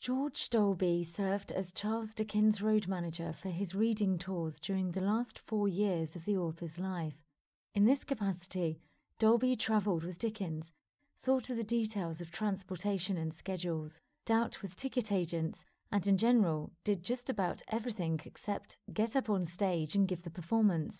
George Dolby served as Charles Dickens' road manager for his reading tours during the last 4 years of the author's life. In this capacity, Dolby travelled with Dickens, saw to the details of transportation and schedules, dealt with ticket agents, and in general did just about everything except get up on stage and give the performance.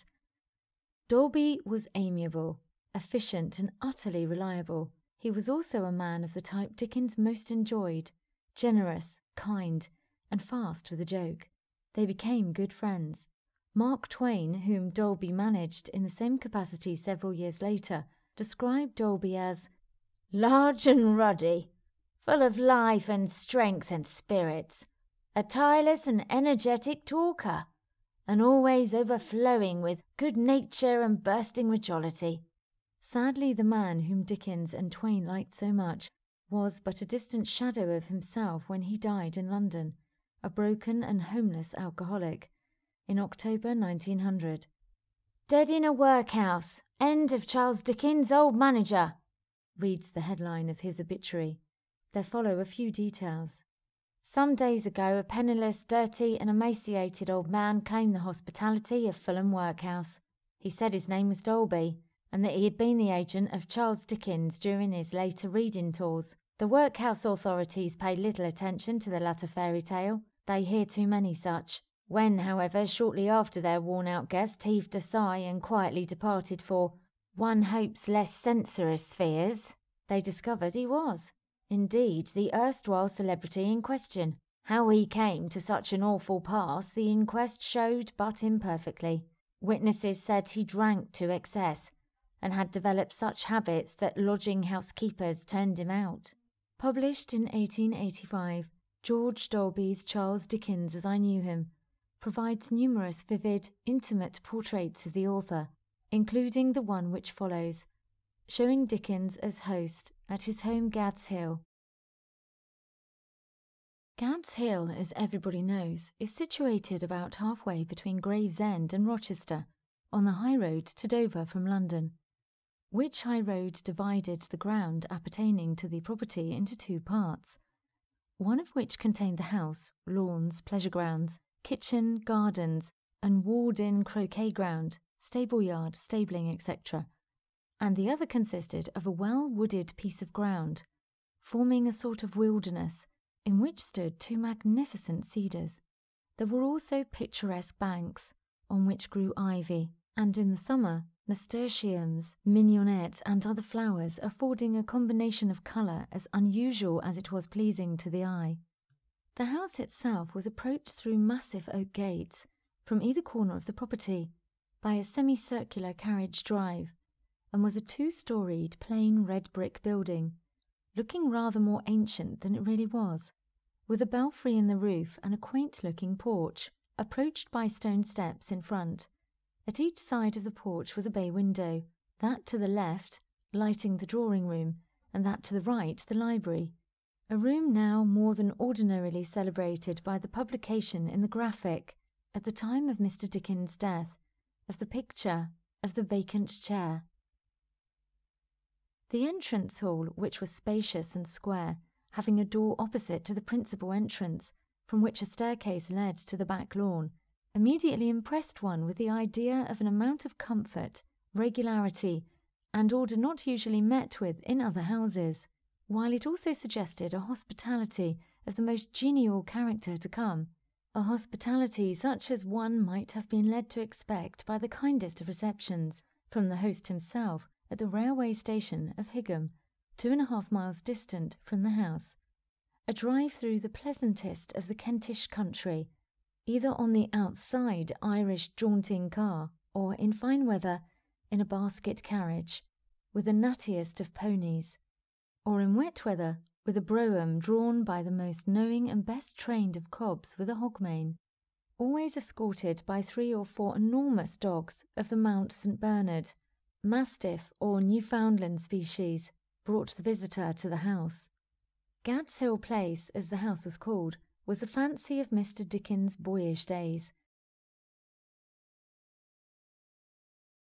Dolby was amiable, efficient, and utterly reliable. He was also a man of the type Dickens most enjoyed, generous, kind, and fast with a joke. They became good friends. Mark Twain, whom Dolby managed in the same capacity several years later, described Dolby as large and ruddy, full of life and strength and spirits, a tireless and energetic talker, and always overflowing with good nature and bursting with jollity. Sadly, the man whom Dickens and Twain liked so much was but a distant shadow of himself when he died in London, a broken and homeless alcoholic, in October 1900. "Dead in a workhouse. End of Charles Dickens, old manager," reads the headline of his obituary. There follow a few details. "Some days ago, a penniless, dirty and emaciated old man claimed the hospitality of Fulham Workhouse. He said his name was Dolby, and that he had been the agent of Charles Dickens during his later reading tours. The workhouse authorities paid little attention to the latter fairy tale. They hear too many such. When, however, shortly after their worn-out guest heaved a sigh and quietly departed for, one hopes, less censorious spheres, they discovered he was, indeed, the erstwhile celebrity in question. How he came to such an awful pass the inquest showed but imperfectly. Witnesses said he drank to excess, and had developed such habits that lodging-house keepers turned him out." Published in 1885, George Dolby's Charles Dickens as I Knew Him provides numerous vivid, intimate portraits of the author, including the one which follows, showing Dickens as host at his home Gad's Hill. Gad's Hill, as everybody knows, is situated about halfway between Gravesend and Rochester, on the high road to Dover from London, which high road divided the ground appertaining to the property into 2 parts, one of which contained the house, lawns, pleasure grounds, kitchen, gardens, and walled-in croquet ground, stable yard, stabling, etc., and the other consisted of a well-wooded piece of ground, forming a sort of wilderness, in which stood 2 magnificent cedars. There were also picturesque banks, on which grew ivy, and in the summer, nasturtiums, mignonette, and other flowers, affording a combination of colour as unusual as it was pleasing to the eye. The house itself was approached through massive oak gates, from either corner of the property, by a semicircular carriage drive, and was a 2-storied plain red brick building, looking rather more ancient than it really was, with a belfry in the roof and a quaint-looking porch, approached by stone steps in front. At each side of the porch was a bay window, that to the left lighting the drawing-room, and that to the right the library, a room now more than ordinarily celebrated by the publication in the Graphic, at the time of Mr. Dickens' death, of the picture of the vacant chair. The entrance hall, which was spacious and square, having a door opposite to the principal entrance, from which a staircase led to the back lawn, immediately impressed one with the idea of an amount of comfort, regularity, and order not usually met with in other houses, while it also suggested a hospitality of the most genial character to come, a hospitality such as one might have been led to expect by the kindest of receptions from the host himself at the railway station of Higham, 2.5 miles distant from the house, a drive through the pleasantest of the Kentish country, either on the outside Irish jaunting car, or, in fine weather, in a basket carriage, with the nuttiest of ponies, or in wet weather, with a brougham drawn by the most knowing and best trained of cobs with a hogmane, always escorted by 3 or 4 enormous dogs of the Mount St. Bernard, Mastiff or Newfoundland species, brought the visitor to the house. Gad's Hill Place, as the house was called, was the fancy of Mr. Dickens' boyish days.